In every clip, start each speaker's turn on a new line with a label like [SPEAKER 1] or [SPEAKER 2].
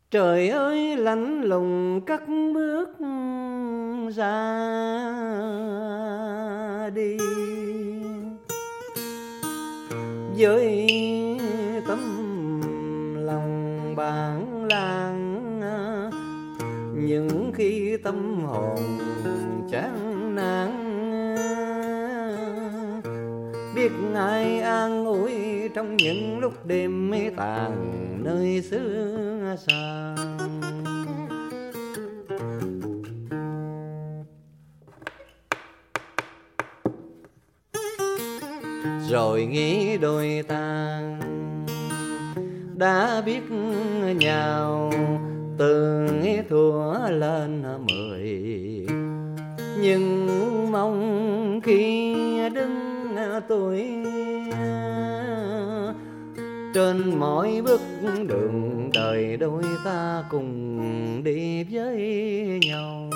[SPEAKER 1] Trời ơi lạnh lùng cất bước ra đi, với tấm lòng bản làng. Những khi tâm hồn chán nản, biết ai an ủi trong những lúc đêm mê tàn nơi xứ xa. Rồi nghĩ đôi ta đã biết nhau từ thuở lên 10, nhưng mong khi đứng tuổi trên mỗi bước đường đời, đôi ta cùng đi với nhau.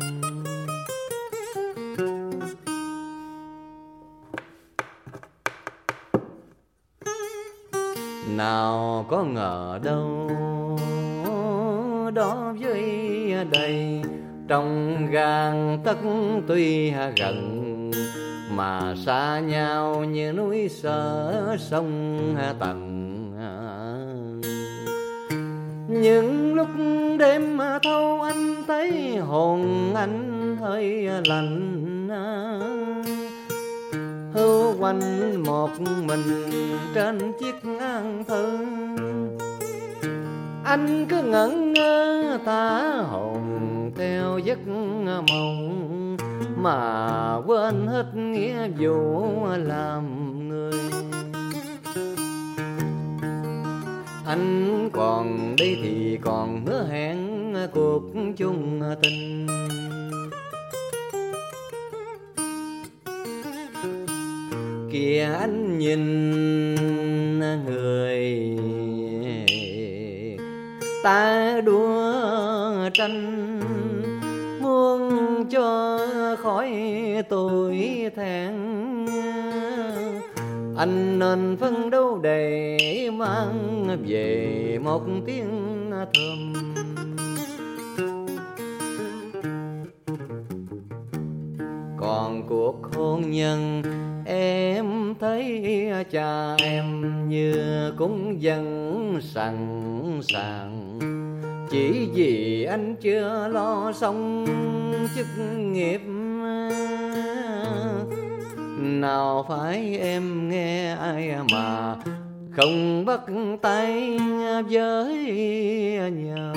[SPEAKER 1] Nào có ngờ đâu đó với đây, trong gang tấc tuy gần mà xa nhau như núi sở sông tầng. Những lúc đêm thâu anh thấy hồn anh hơi lạnh, hưu quanh một mình trên chiếc án thư. Anh cứ ngẩn ngơ tả hồn theo giấc mộng, mà quên hết nghĩa vụ làm người. Anh còn đây thì còn hứa hẹn cuộc chung tình. Kìa anh nhìn người ta đua tranh, muốn cho khỏi tuổi thẹn. Anh nên phấn đấu để mang về một tiếng thơm. Còn cuộc hôn nhân em thấy cha em như cũng vẫn sẵn sàng, chỉ vì anh chưa lo xong chức nghiệp. Nào phải em nghe ai mà không bắt tay với nhau.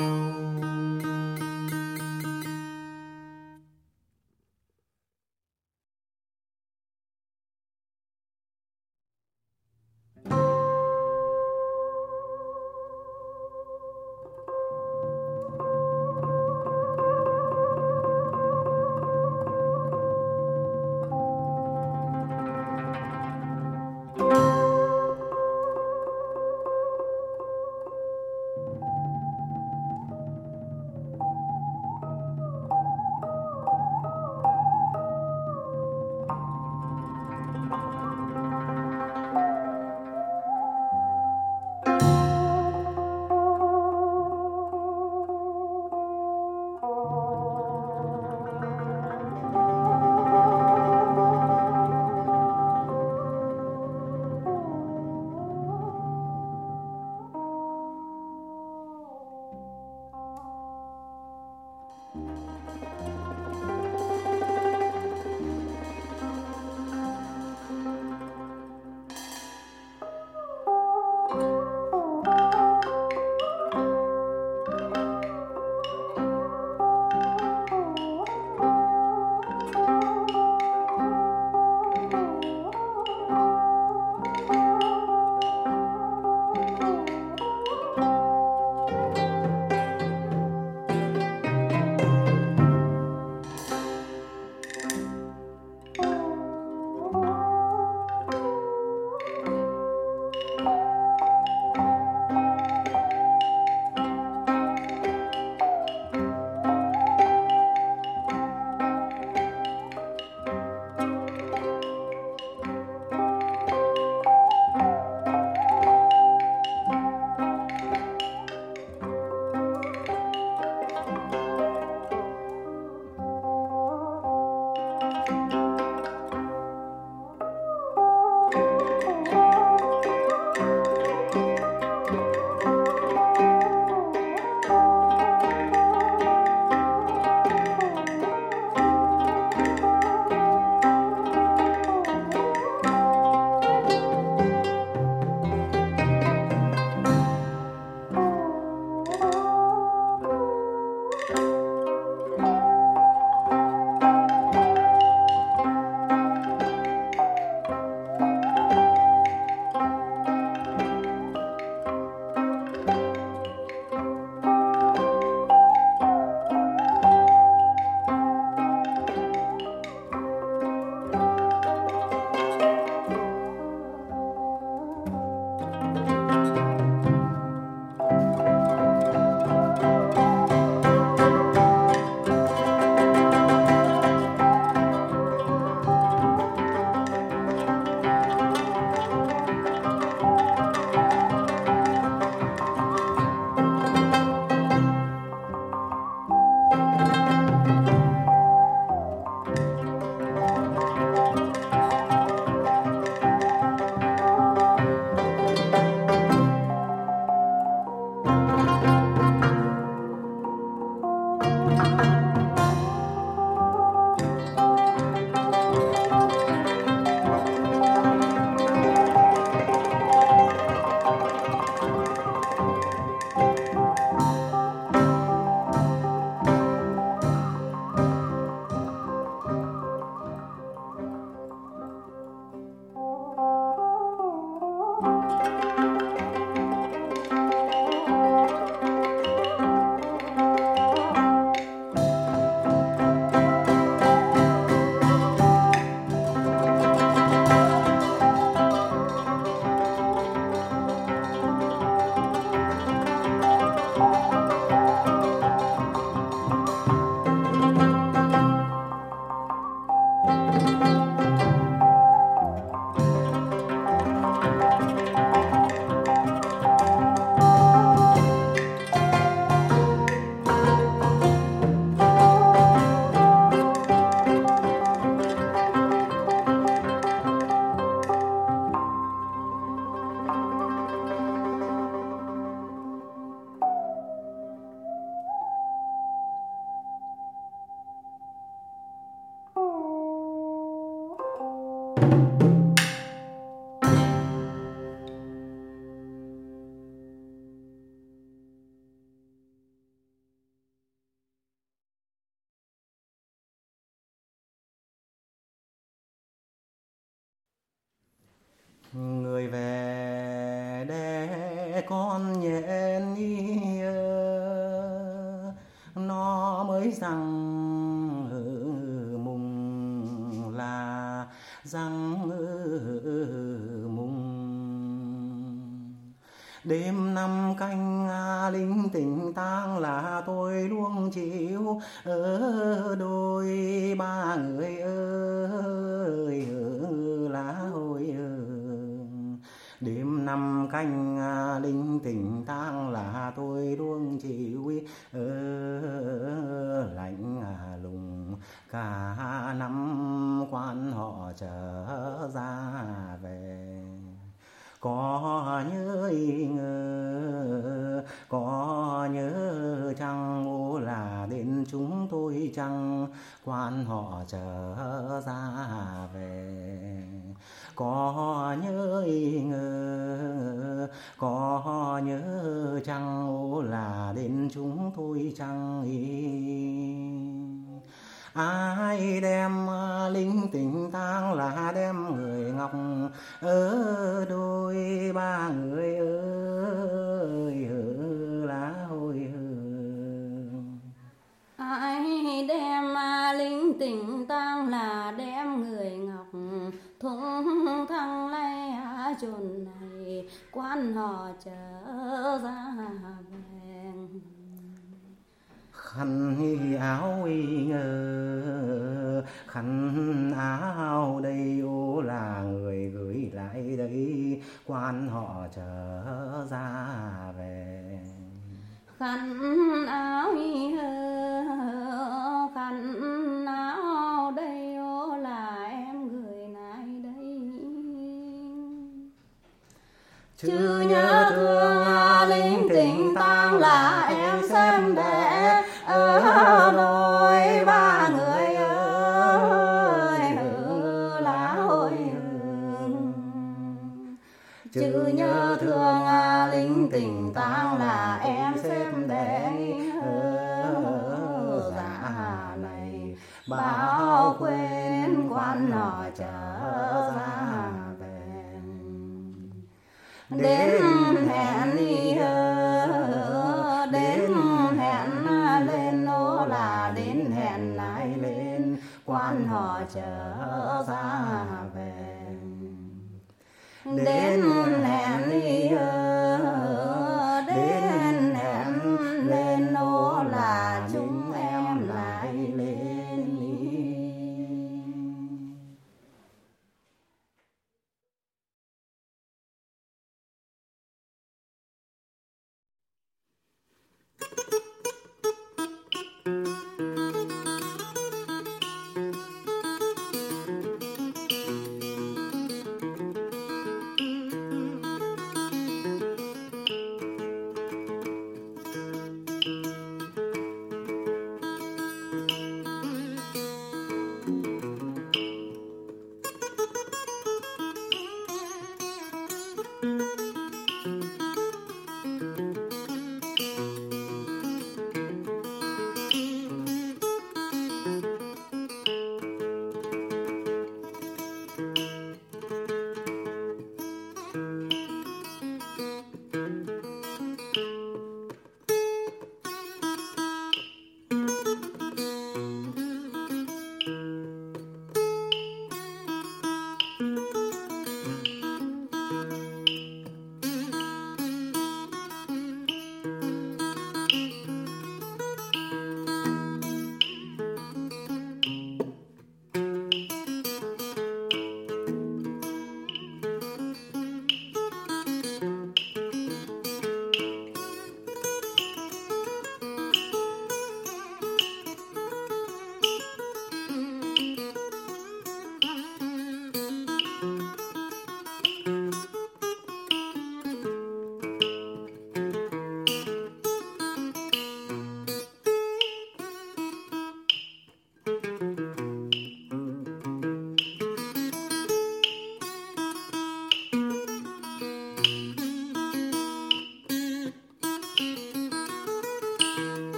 [SPEAKER 2] Người về để con nhện nó mới rằng mùng là răng mùng. Đêm năm canh linh tình tang là tôi luông chịu ở đôi ba người ơi lá hồi. Đêm năm canh linh tình tang là tôi luông chịu ở lạnh lùng cả năm quan họ trở ra về. Có nhớ có nhớ chăng ô là đến chúng tôi chăng quan họ trở ra về. Có nhớ có nhớ chăng ô là đến chúng tôi chăng ai đem linh tình tang là đem người ngọc ở đôi ba người ơi lá hồi.
[SPEAKER 3] Ai đem linh tình tang là đem người ngọc thung thăng lay chốn này quan họ trở ra về.
[SPEAKER 2] Khăn áo khăn áo đây ô là người gửi lại đây quan họ trở ra về.
[SPEAKER 3] Khăn áo khăn áo đây ô là em gửi lại đây. Chứ nhớ thương linh tình tang là em xem để ở đôi ba người ơi lá hồi. Chứ nhớ thương linh tình tang là em xem để ở dạ này bao quên quan họ trở ra về. Đến hẹn đi đến hẹn lên ô là đến hẹn lại lên quan họ trở ra về. Đến hẹn đi đến hẹn lên ô là chúng em lại lên đi.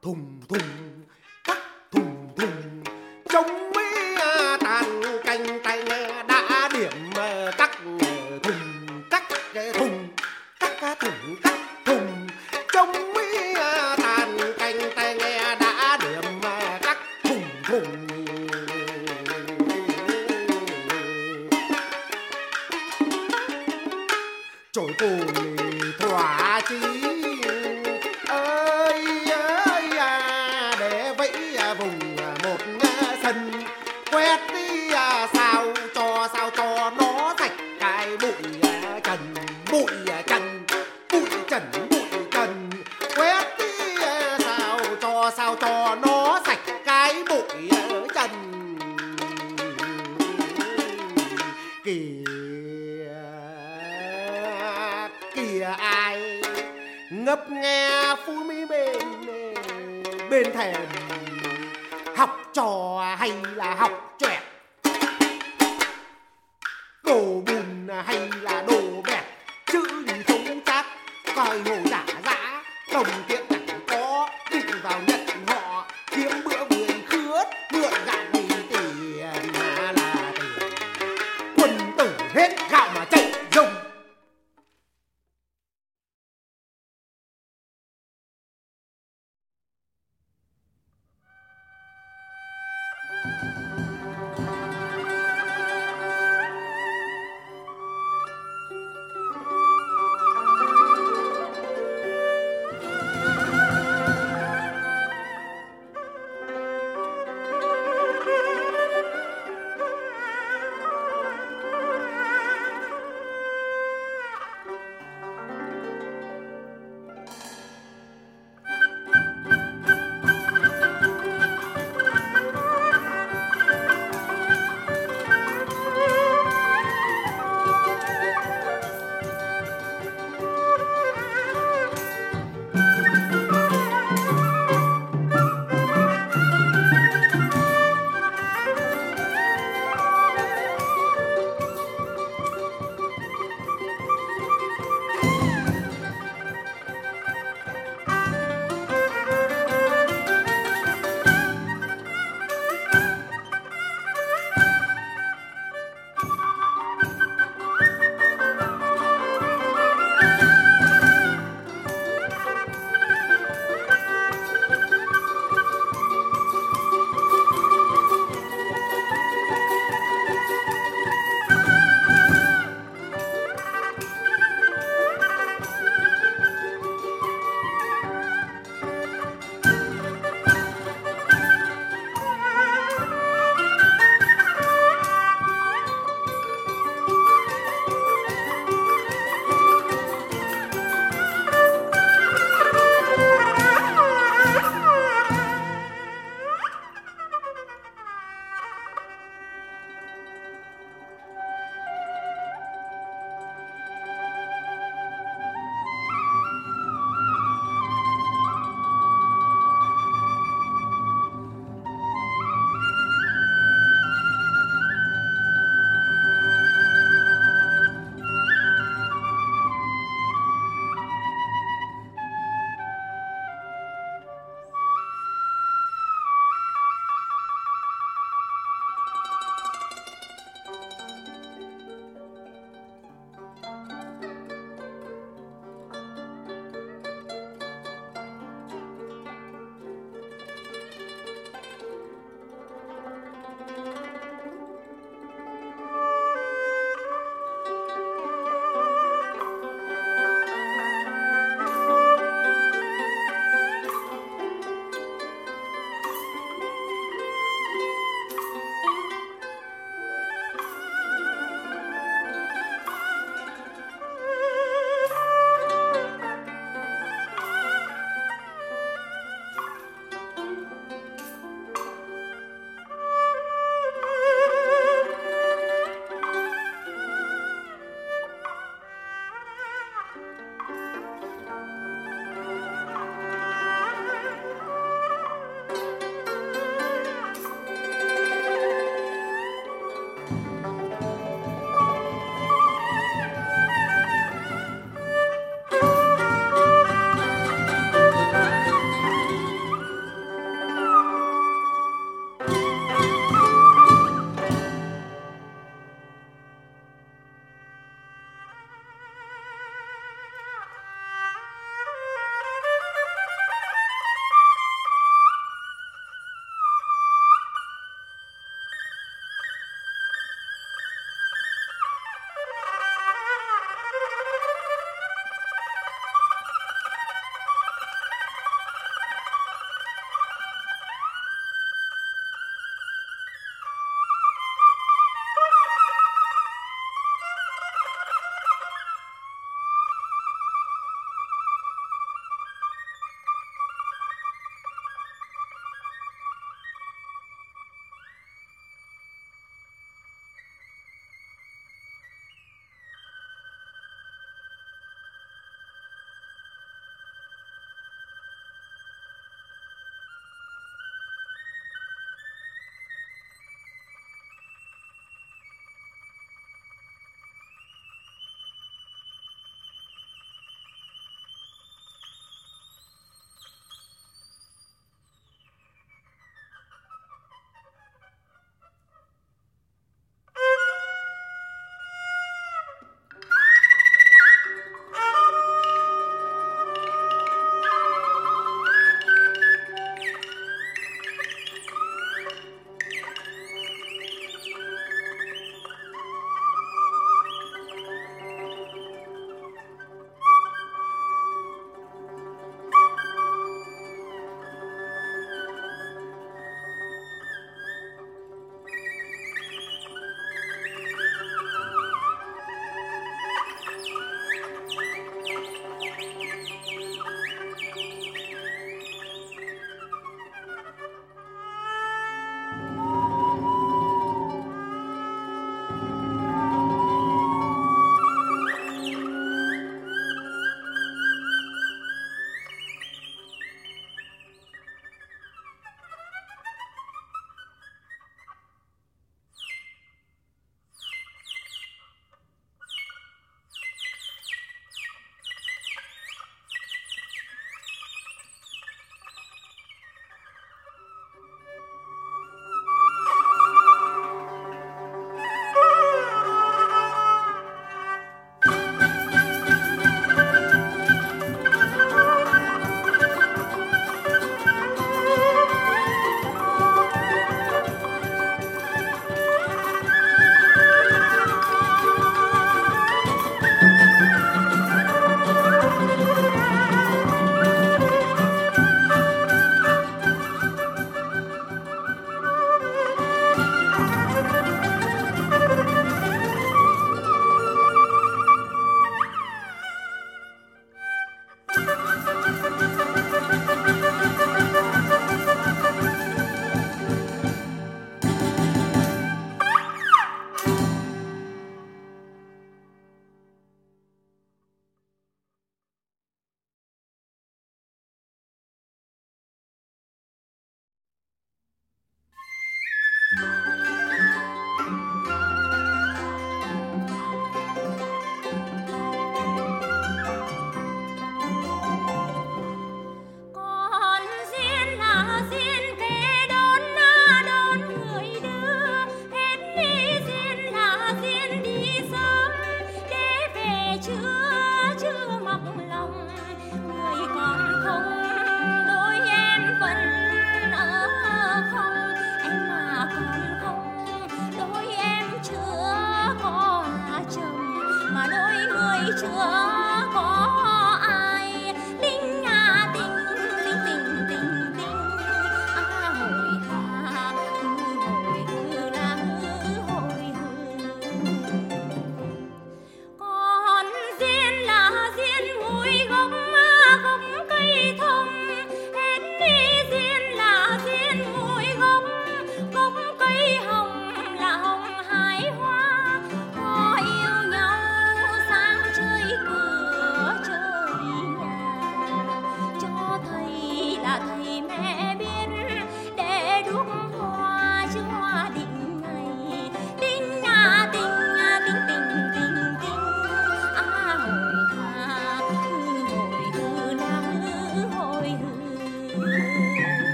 [SPEAKER 4] thùng thùng tắc thùng thùng trống mỹ tàn canh tay nghe đã điểm tắc thùng tắc thùng tắc thùng tắc thùng trống mỹ tàn canh tay nghe đã điểm tắc thùng thùng. Trồi cồn thỏa chí ơi ơi để vẫy vùng một sân quét đi sao cho nó sạch cái bụi trần bụi trần bụi trần bụi trần quét đi sao cho nó sạch cái bụi trần. Kìa ai ngấp nghe phú mỹ bên thềm học trò hay là học trẹt, đồ bùn hay là đồ bẹt, chữ gì không chắc coi hồ giả dã đồng tiền chẳng có định vào nhận họ kiếm bữa vừa khứa mượn gạo vì tiền mà là tiền quân tử hết gạo mà chạy rông.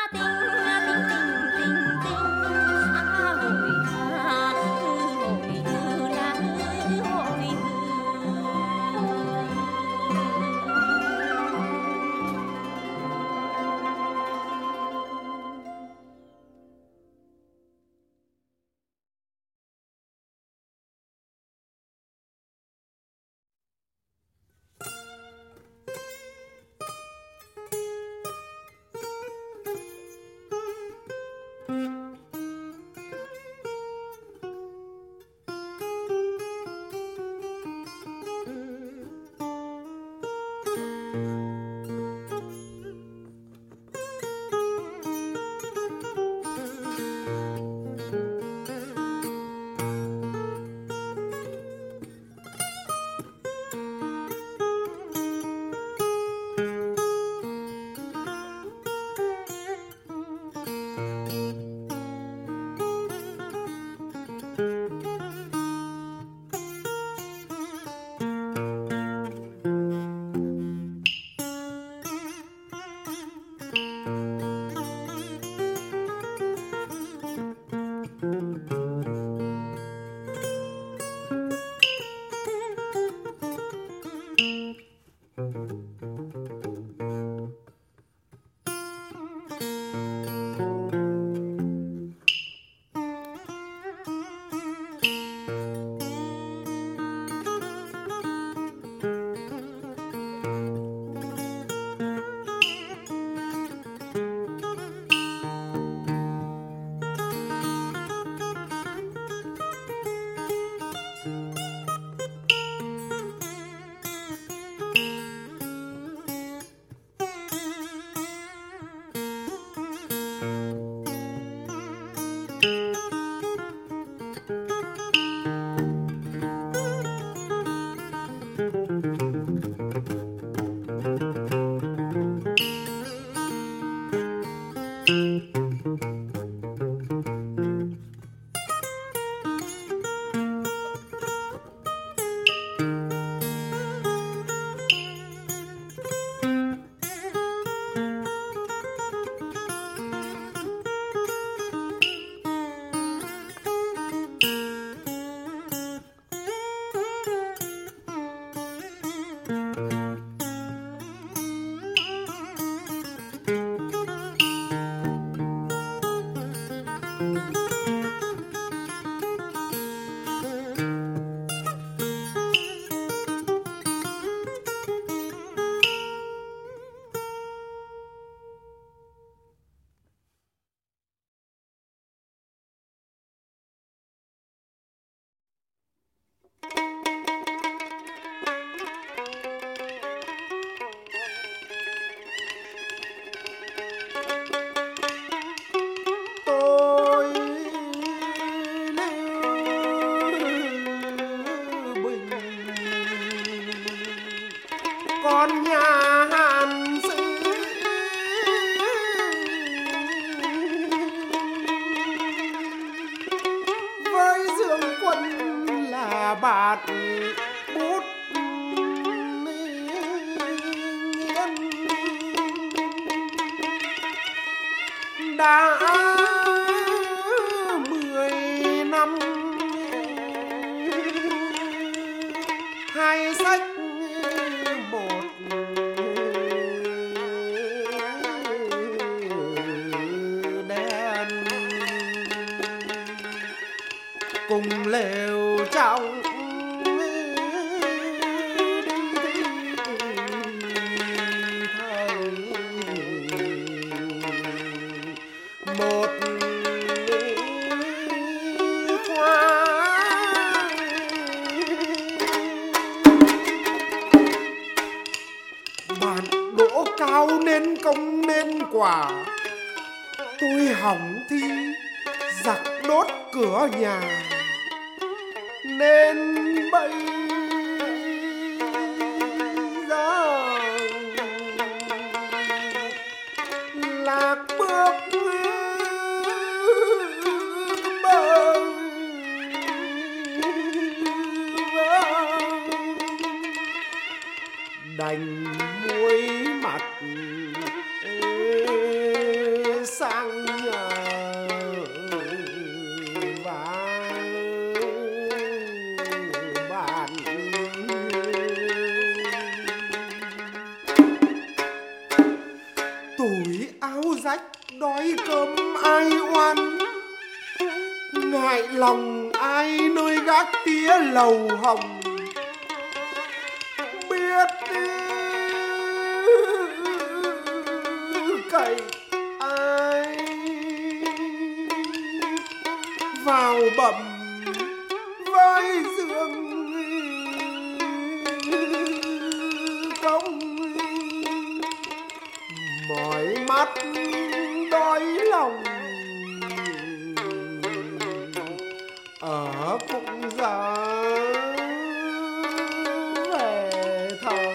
[SPEAKER 4] con nhà Hàn Sĩ với Dương Quân là bạn bút nghiến đã 10 năm hai sách một đèn cùng lều trong một bạn đỗ cao nên công nên quả, tôi hỏng thi giặc đốt cửa nhà nên bây giờ lạc bước bờ đành muối mặt sang bàn. Tuổi áo rách đói cơm ai oan, ngại lòng ai nơi gác tía lầu hồng. Biết cậy ai vào bẩm với dương công, mỏi mắt đói lòng ở cũng giờ về thời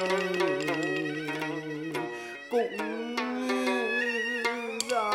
[SPEAKER 4] cũng giờ.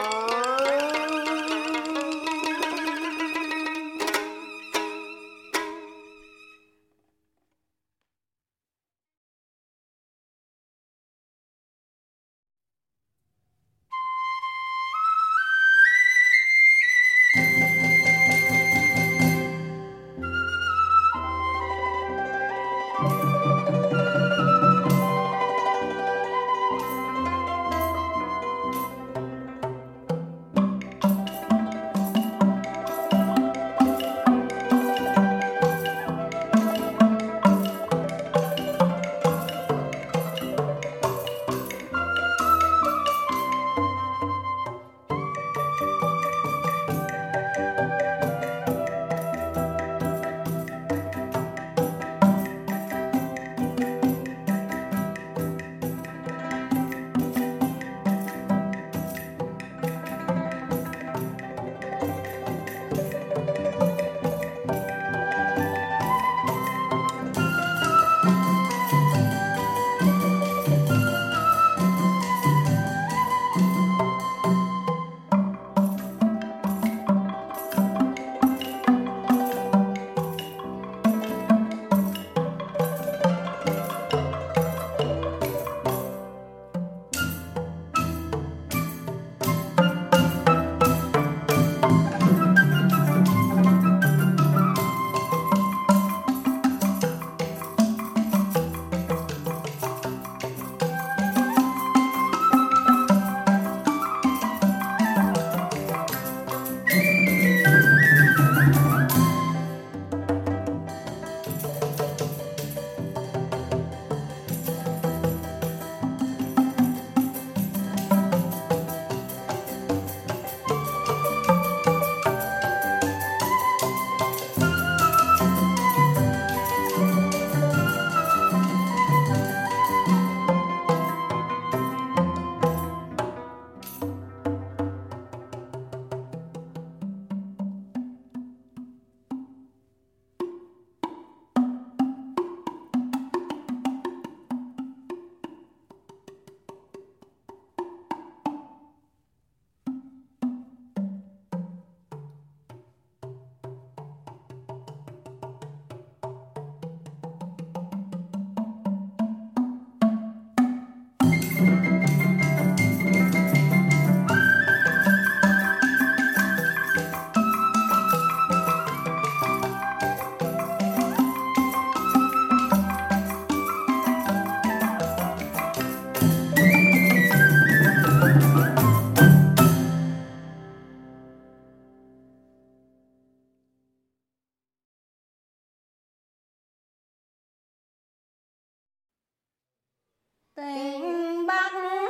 [SPEAKER 3] Tình Bắc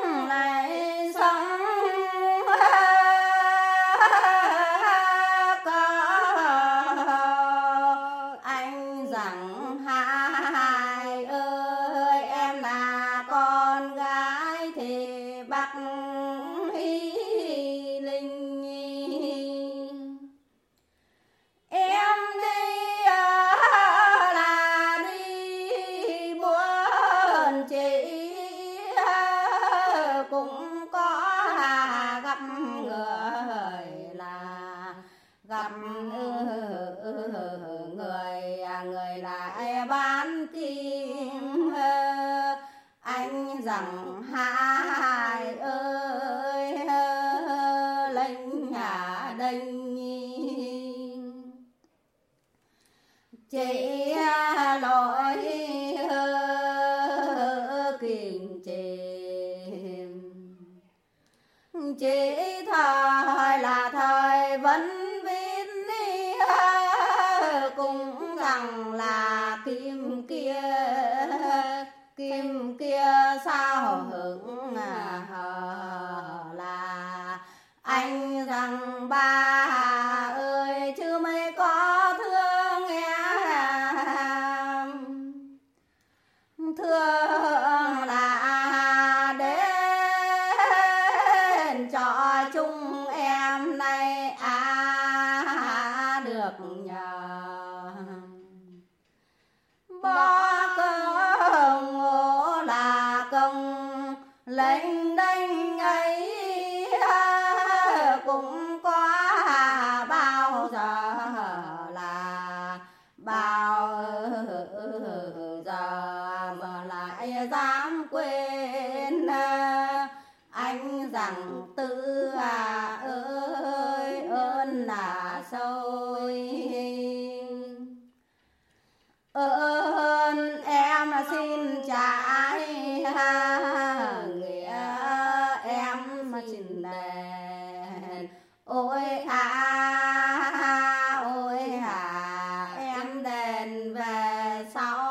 [SPEAKER 3] lại sóng có anh rằng hai ơi, em là con gái thì Bắc Hy Linh. Em đi là đi buôn chỉ đênh đênh chỉ lỗi kiềm chìm chỉ thời là thời vẫn biết đi cũng rằng là kim kia sao hững là anh rằng ba ơi chứ mấy có thương em thương là đến cho chung em nay được nhờ bỏ công là công lênh đênh ấy cũng có bao giờ là bao giờ mà lại dám quên anh rằng tư ơi ơn là sâu ơn em xin trả nghĩa em xin đền ôi em đền về sau.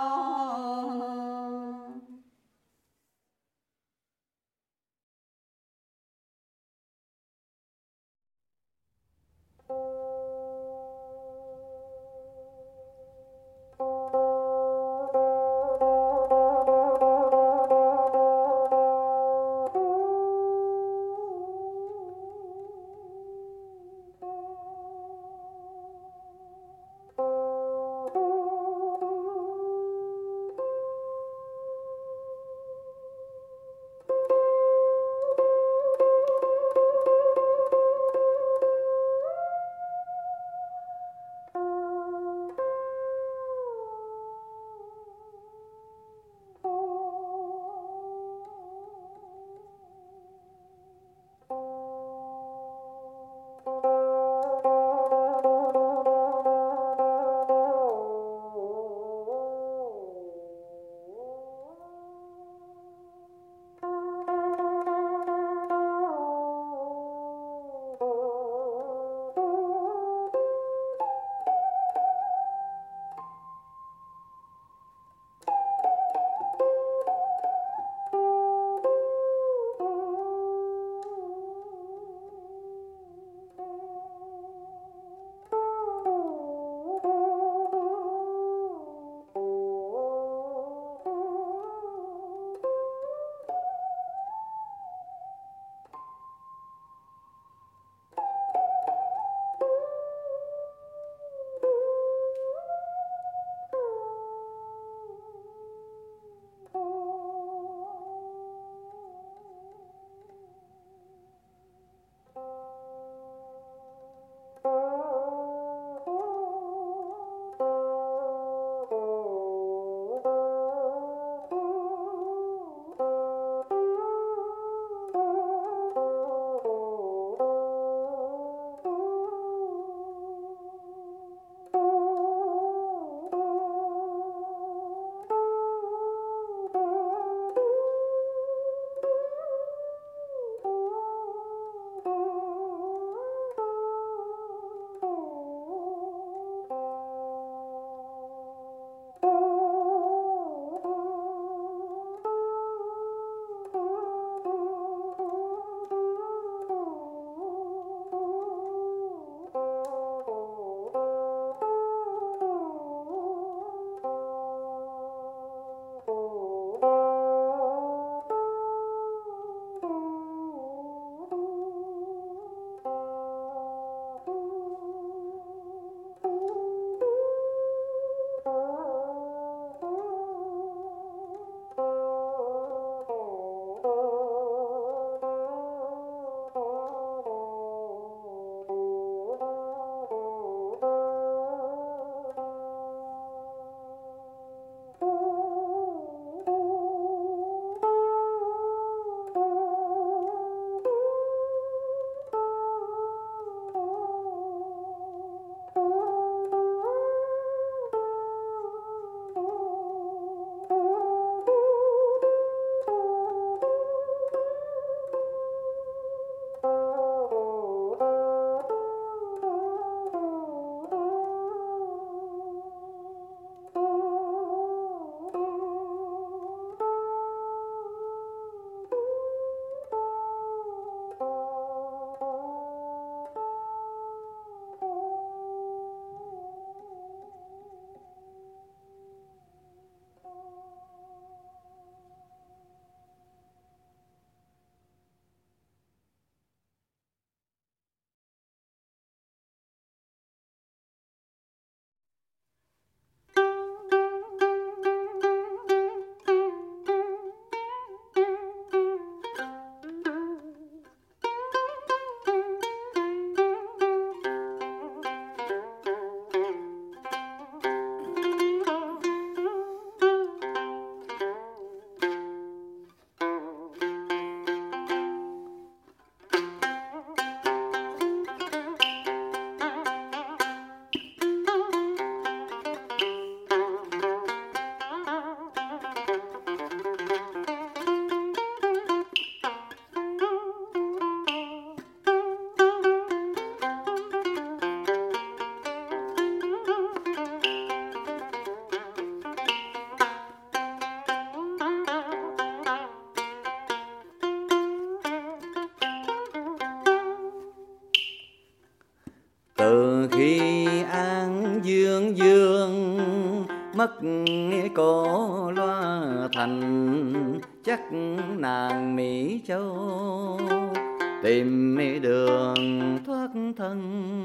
[SPEAKER 1] Từ khi An Dương Dương mất cô Loa Thành, chắc nàng Mỹ Châu tìm đường thoát thân,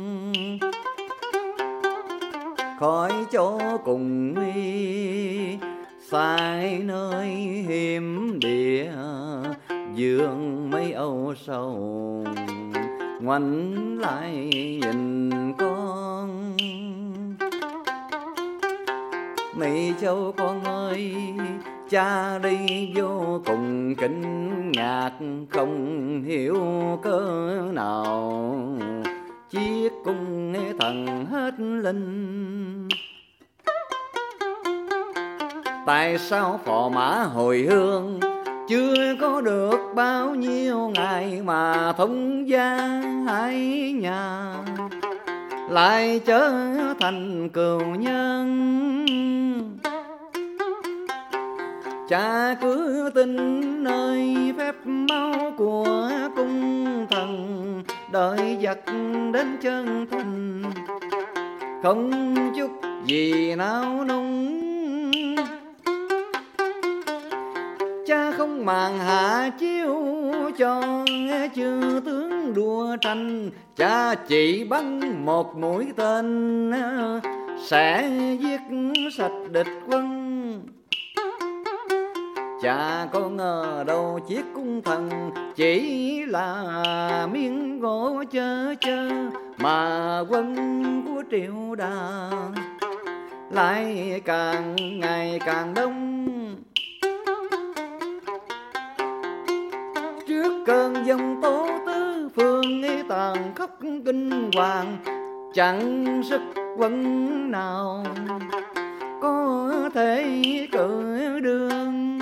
[SPEAKER 1] khỏi chỗ cùng nguy phải nơi hiểm địa, dương mấy âu sầu ngoảnh lại nhìn con. Mỹ Châu con ơi, cha đi vô cùng kinh ngạc, không hiểu cớ nào chiếc cung thần hết linh. Tại sao phò mã hồi hương chưa có được bao nhiêu ngày mà thông gia hai nhà, lại trở thành cừu nhân. Cha cứ tin nơi phép máu của cung thần, đợi giặc đến chân thành, không chút gì nao núng. Cha không màng hạ chiếu cho chư tướng đua tranh, cha chỉ bắn một mũi tên sẽ giết sạch địch quân. Cha có ngờ đâu chiếc cung thần chỉ là miếng gỗ chơ chơ, mà quân của Triệu Đà lại càng ngày càng đông. Trước cơn giông tố tứ phương tàn khốc kinh hoàng, chẳng sức quân nào có thể cự đương.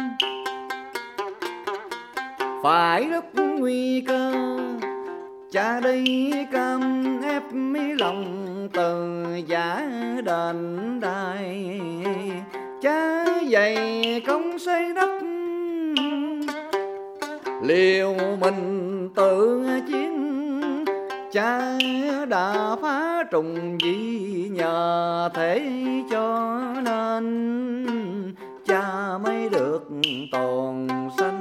[SPEAKER 1] Phải lúc nguy cơ cha đây cam ép mấy lòng, từ giả đền đài cha dày công xây đắp, liều mình tự chiến. Cha đã phá trùng gì nhờ thế cho nên cha mới được tồn sanh.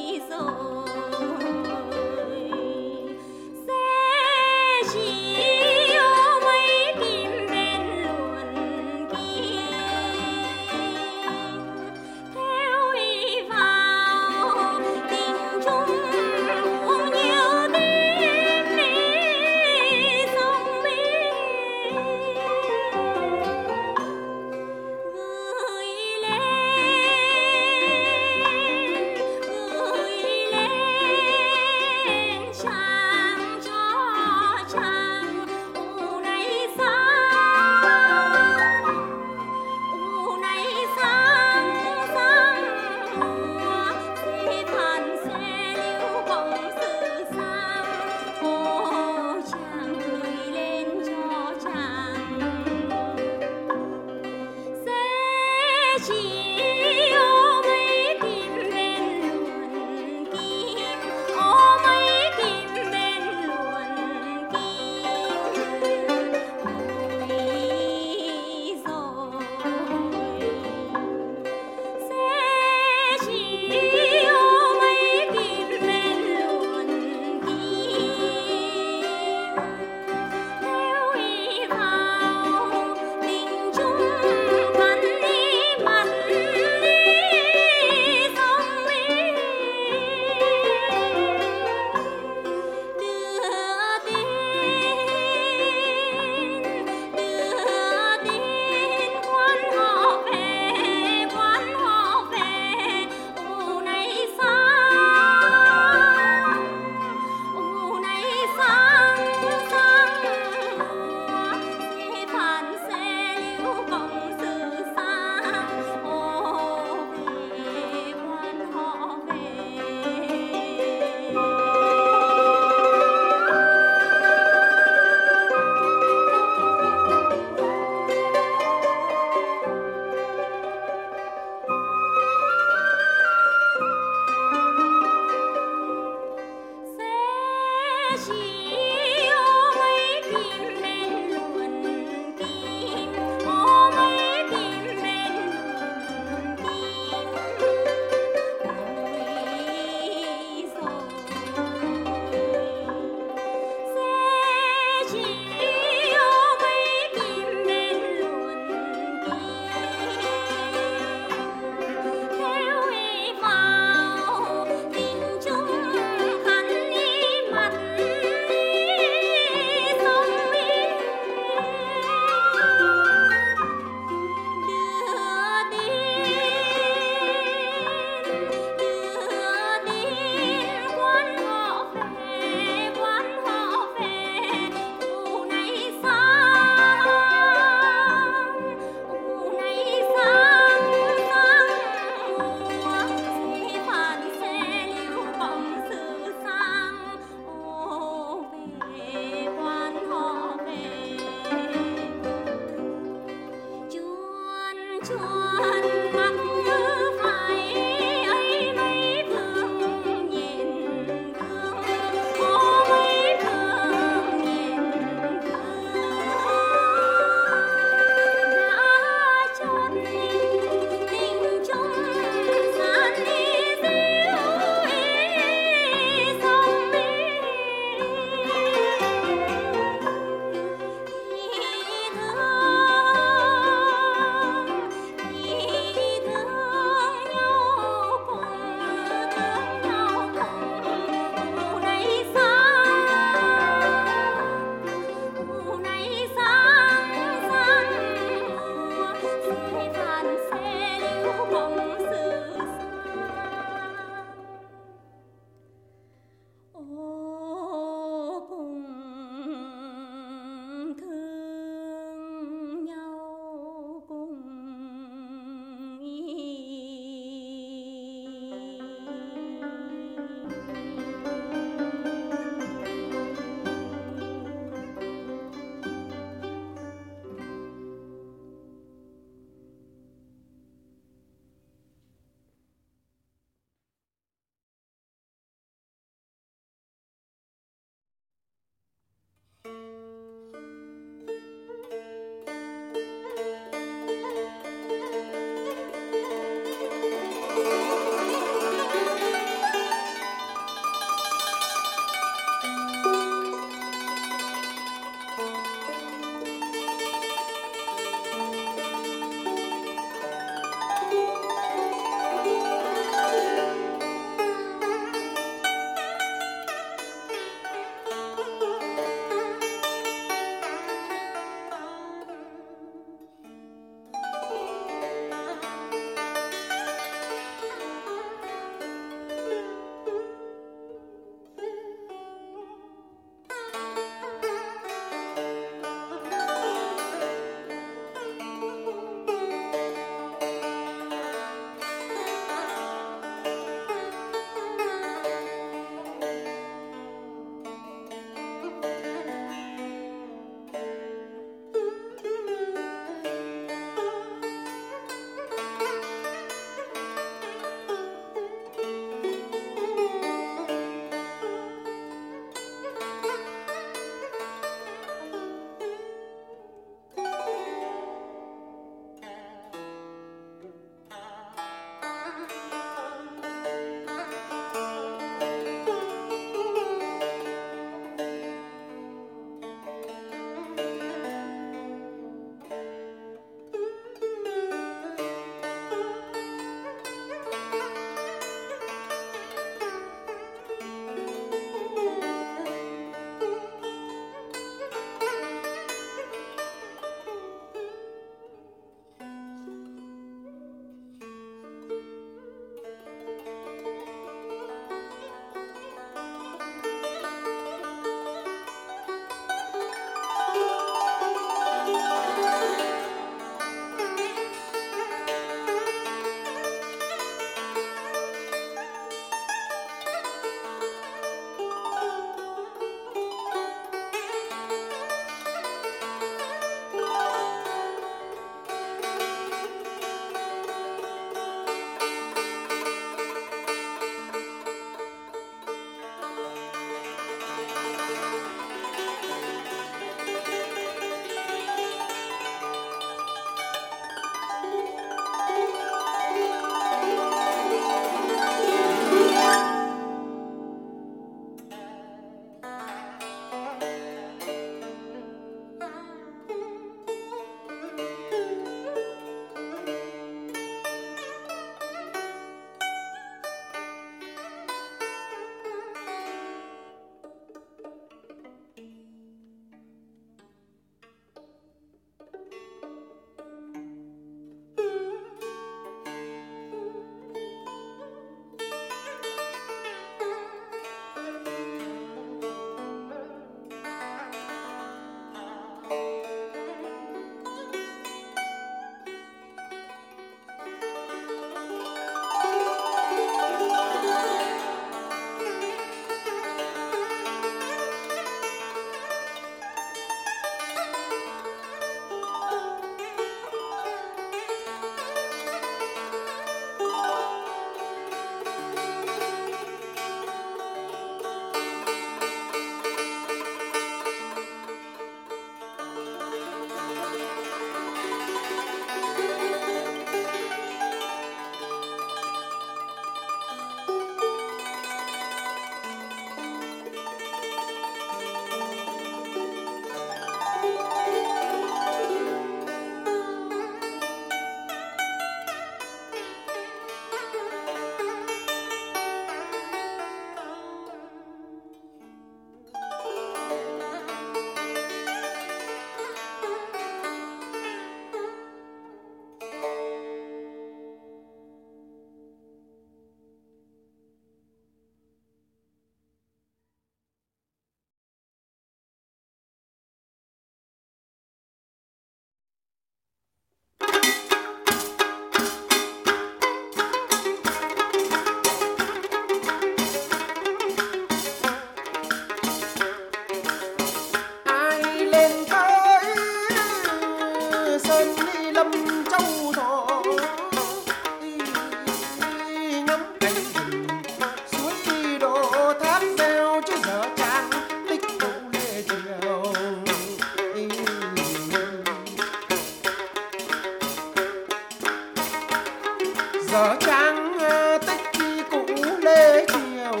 [SPEAKER 4] cờ trang tích cũ lê triều,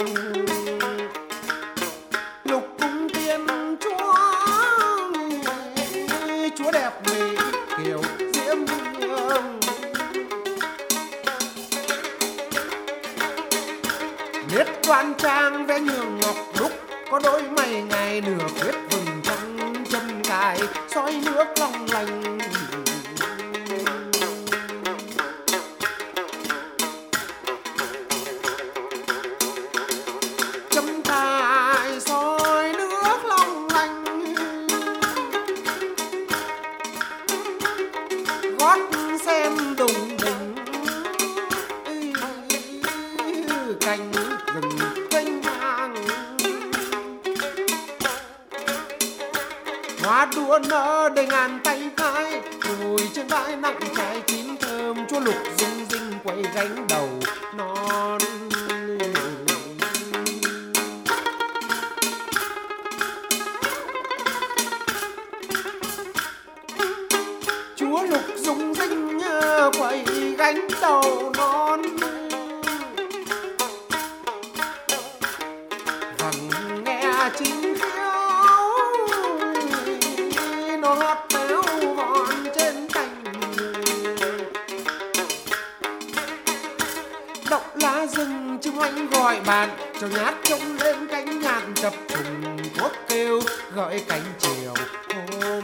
[SPEAKER 4] lục cung tiên chúa đẹp mỹ kiều diễm hương. Biết đoan trang vẽ nhường ngọc đúc, có đôi mày ngày nửa quyết vừng trắng chân cài soi nước long lanh. Châm cài soi nước long lanh, gót xem đùng đỉnh cành rừng kênh hàng. Hoa đua nở đầy ngàn tay hai, ngồi trên bãi nặng trái chín thơm, chúa lục rung rinh quay gánh đầu non. Chúa lục rung rinh quay gánh đầu non. Vầng nghe chính khiếu nó hót téo vòn trên cành, động lá rừng chim oanh gọi bạn, cho nhát trông lên cánh nhạc chập trùng cốt kêu gọi cánh chiều hôm.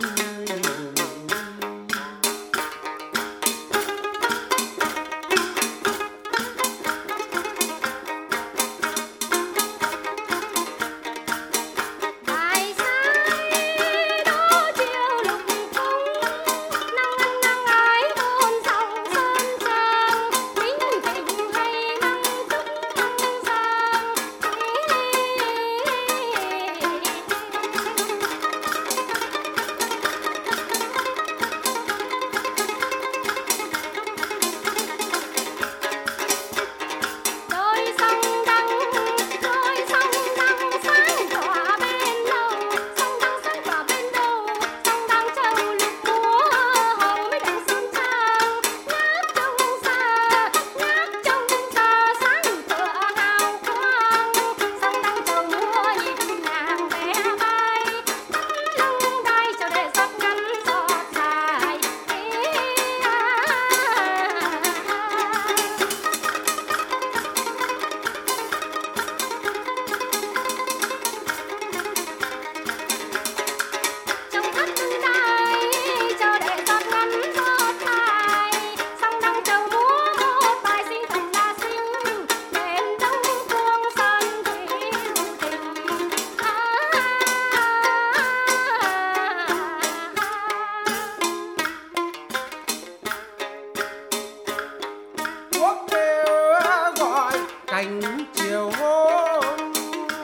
[SPEAKER 4] Cánh chiều hôm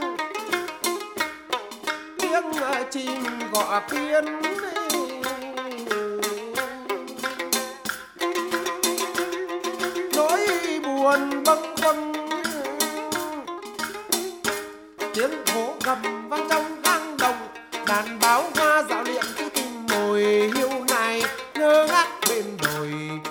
[SPEAKER 4] tiếng chim gọi tiên, nỗi buồn bâng khuâng tiếng hổ gầm vang trong hang động, đàn báo hoa dạo liệm cứ tìm mồi hiu này ngơ ngác bên đồi.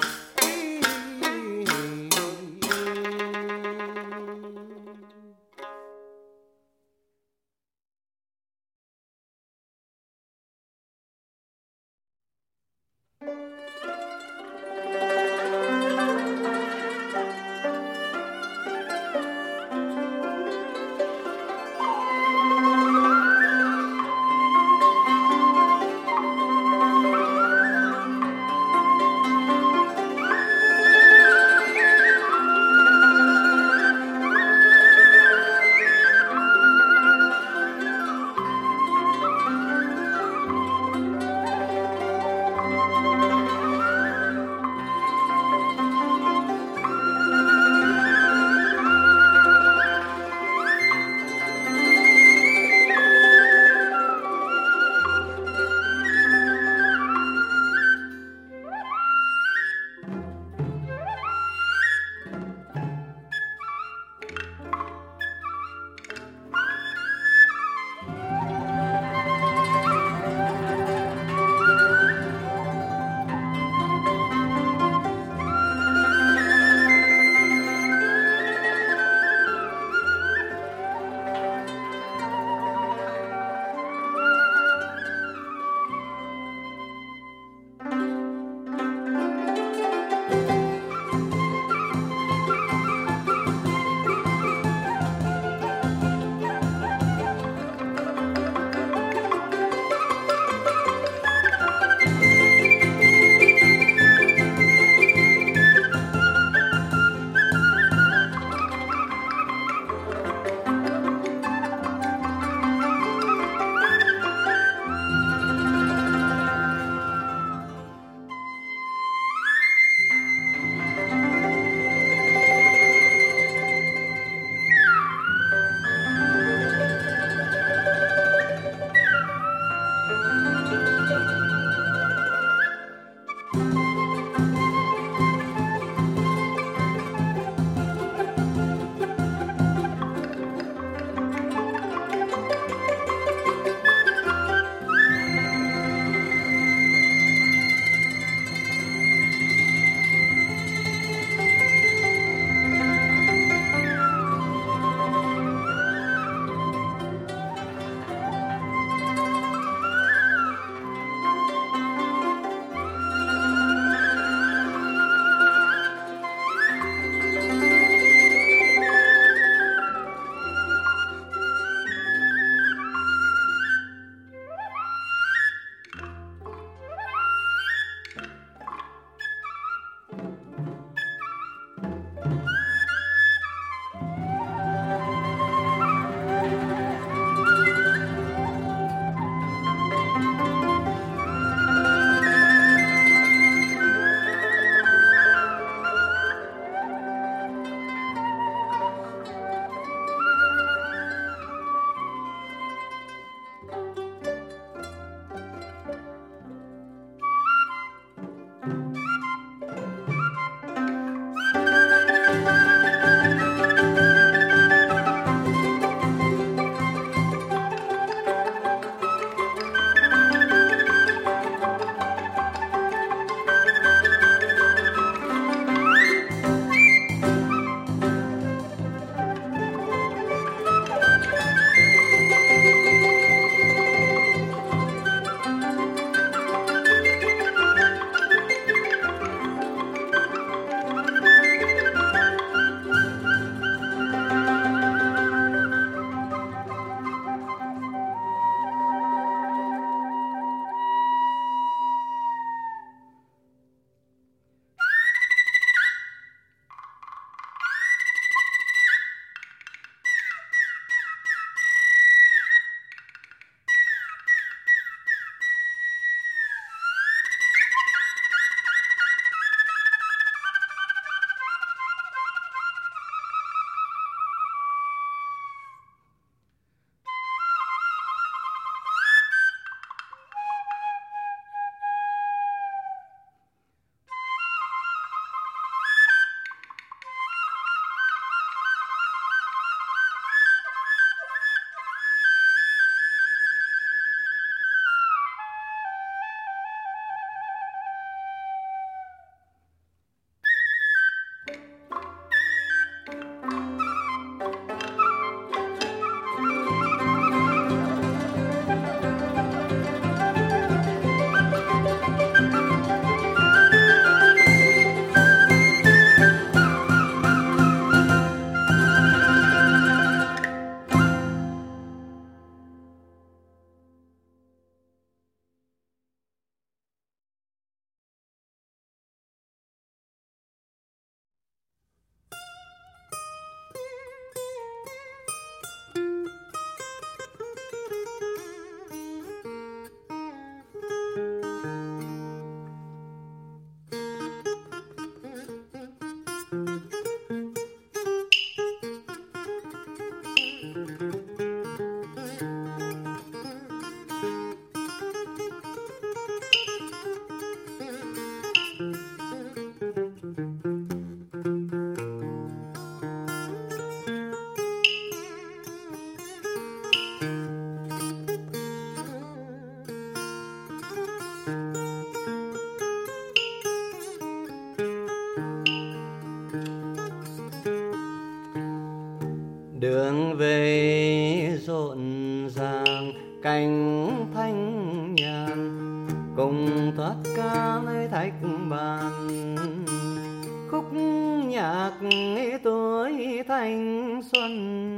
[SPEAKER 1] về rộn ràng cảnh thanh nhàn, cùng thoát ca nơi thạch bàn, khúc nhạc tuổi thanh xuân.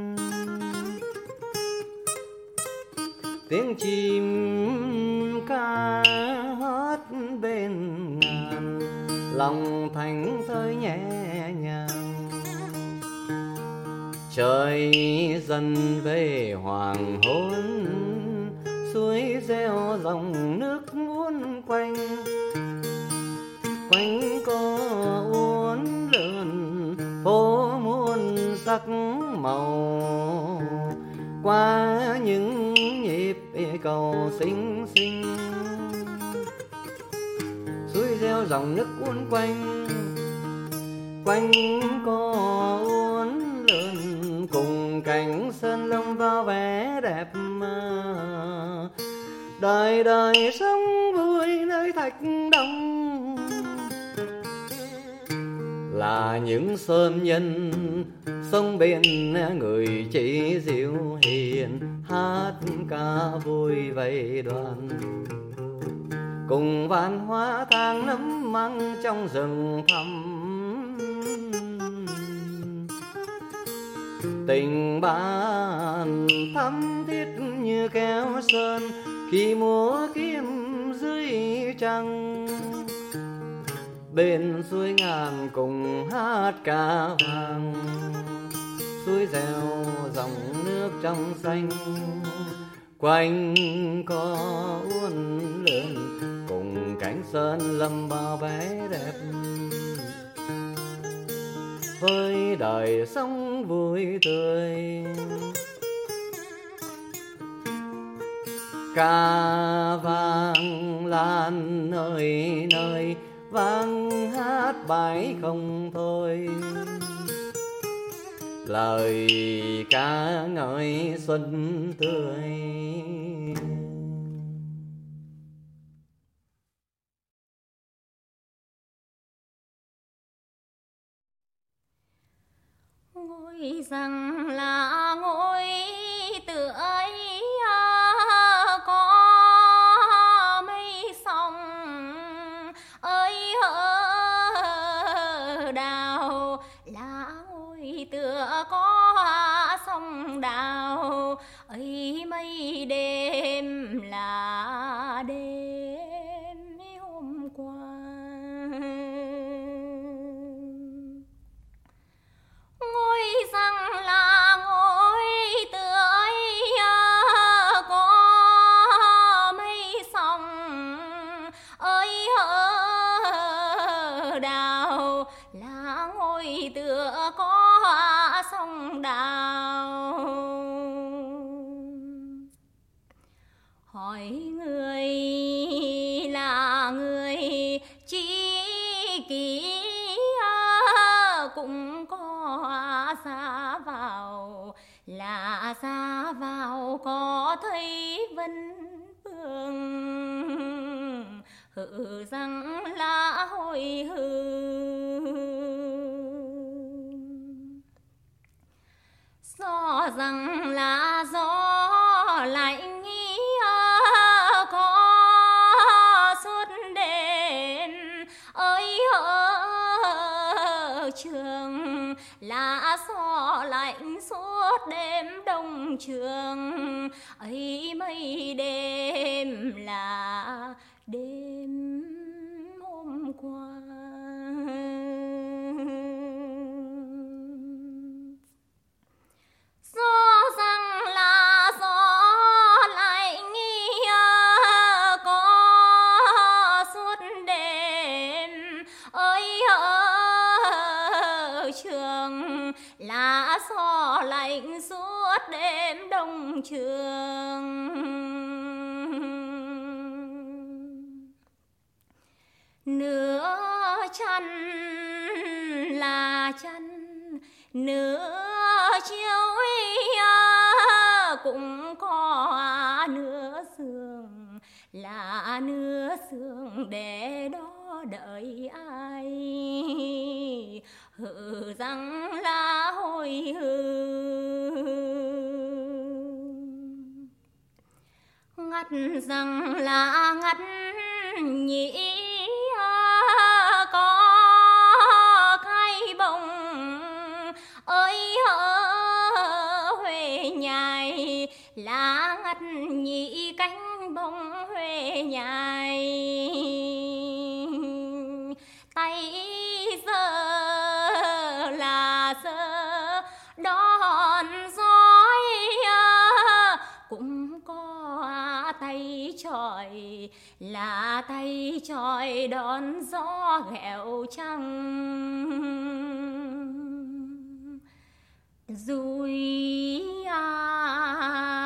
[SPEAKER 1] Tiếng chim ca hót bên ngàn, lòng thành thơi nhẹ nhàng. Trời dần về hoàng hôn, suối reo dòng nước uốn quanh, quanh có uốn lượn phố muôn sắc màu, qua những nhịp cầu xinh xinh. Suối reo dòng nước uốn quanh, quanh có uốn lượn, cùng cảnh sơn lâm vào vẻ đẹp. Đời đời sống vui nơi thạch đông, là những sơn nhân sông bên người chỉ diệu hiền, hát ca vui vây đoàn, cùng vạn hoa thang nấm măng trong rừng thẳm. Tình bạn thắm thiết như kéo sơn, khi múa kiếm dưới trăng, bên suối ngàn cùng hát ca vang. Suối reo dòng nước trong xanh, quanh có uốn lượn, cùng cánh sơn lâm bao vẻ đẹp. Với đời sống vui tươi, ca vang lan nơi nơi, vang hát bài không thôi. Lời ca ngợi xuân tươi.
[SPEAKER 3] Ngôi rằng là ngôi tựa ấy, có mây sông ơi hỡi đào, là ngôi tựa có sông đào ấy. Mây đêm là đêm hôm qua, ngôi rằng là ngôi tựa ấy, có mây sông ơi hỡi đào, là ngôi tựa có sông đào. Hỏi người là người chỉ kỹ, cũng có xa vào, là xa vào có thấy vân phương, hự rằng là hồi hương. Gió rằng là gió lạnh ý, có suốt đêm ơi ở trường, là gió lạnh suốt đêm đông trường ấy. Mây đêm là đêm hôm qua, gió rằng là gió lạnh ý, có suốt đêm ơi ở trường, là gió lạnh suốt đêm đông trường. Nửa chăn là chăn, nửa chiều cũng có nửa giường, là nửa giường để đó đợi ai, hự rằng là hồi hương.
[SPEAKER 5] hát rằng là ngắt nhĩ có khai bồng ơi Huệ nhài, lá ngắt nhĩ cánh bông Huệ nhài. Tay giờ là giờ đón giói, cũng có tay chọi là tay chọi đón gió ghẹo trăng. Dùi